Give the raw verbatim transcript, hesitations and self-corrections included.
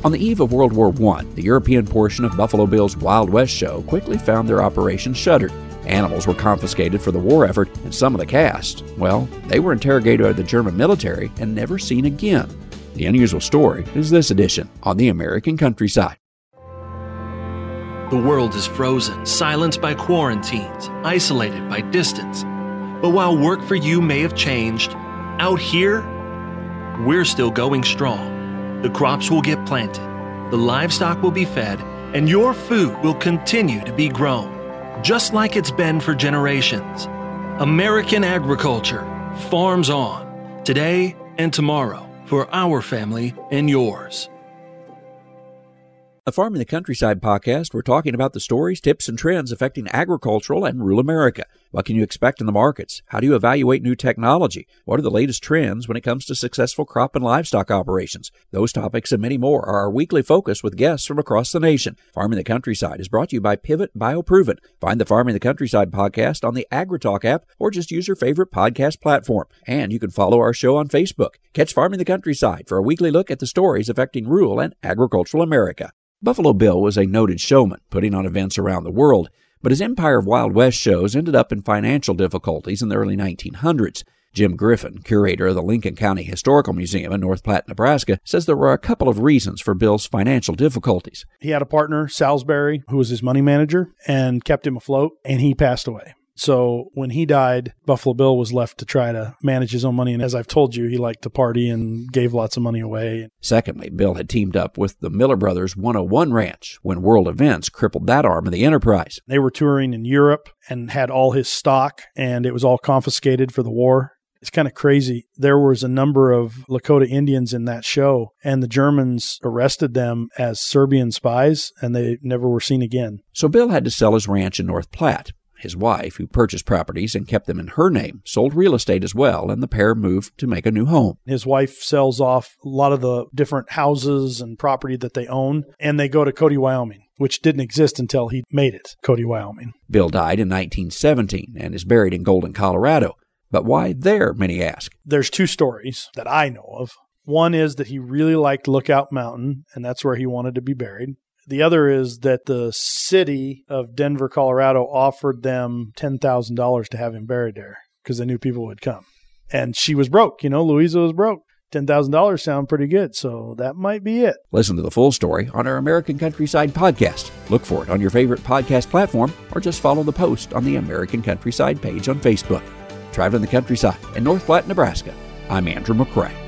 On the eve of World War One, the European portion of Buffalo Bill's Wild West show quickly found their operation shuttered. Animals were confiscated for the war effort, and some of the cast, well, they were interrogated by the German military and never seen again. The unusual story is this edition on the American Countryside. The world is frozen, silenced by quarantines, isolated by distance. But while work for you may have changed, out here, we're still going strong. The crops will get planted, the livestock will be fed, and your food will continue to be grown, just like it's been for generations. American agriculture, farms on, today and tomorrow, for our family and yours. A Farm in the Countryside podcast, we're talking about the stories, tips, and trends affecting agricultural and rural America. What can you expect in the markets? How do you evaluate new technology? What are the latest trends when it comes to successful crop and livestock operations? Those topics and many more are our weekly focus with guests from across the nation. Farm in the Countryside is brought to you by Pivot BioProven. Find the Farm in the Countryside podcast on the AgriTalk app or just use your favorite podcast platform. And you can follow our show on Facebook. Catch Farm in the Countryside for a weekly look at the stories affecting rural and agricultural America. Buffalo Bill was a noted showman, putting on events around the world, but his empire of Wild West shows ended up in financial difficulties in the early nineteen hundreds. Jim Griffin, curator of the Lincoln County Historical Museum in North Platte, Nebraska, says there were a couple of reasons for Bill's financial difficulties. He had a partner, Salisbury, who was his money manager and kept him afloat, and he passed away. So when he died, Buffalo Bill was left to try to manage his own money. And as I've told you, he liked to party and gave lots of money away. Secondly, Bill had teamed up with the Miller Brothers one oh one Ranch when world events crippled that arm of the enterprise. They were touring in Europe and had all his stock, and it was all confiscated for the war. It's kind of crazy. There was a number of Lakota Indians in that show, and the Germans arrested them as Serbian spies, and they never were seen again. So Bill had to sell his ranch in North Platte. His wife, who purchased properties and kept them in her name, sold real estate as well, and the pair moved to make a new home. His wife sells off a lot of the different houses and property that they own, and they go to Cody, Wyoming, which didn't exist until he made it, Cody, Wyoming. Bill died in nineteen seventeen and is buried in Golden, Colorado. But why there, many ask? There's two stories that I know of. One is that he really liked Lookout Mountain, and that's where he wanted to be buried. The other is that the city of Denver, Colorado offered them ten thousand dollars to have him buried there because they knew people would come. And she was broke. You know, Louisa was broke. ten thousand dollars sound pretty good, so that might be it. Listen to the full story on our American Countryside podcast. Look for it on your favorite podcast platform or just follow the post on the American Countryside page on Facebook. Traveling the Countryside in North Platte, Nebraska, I'm Andrew McCrae.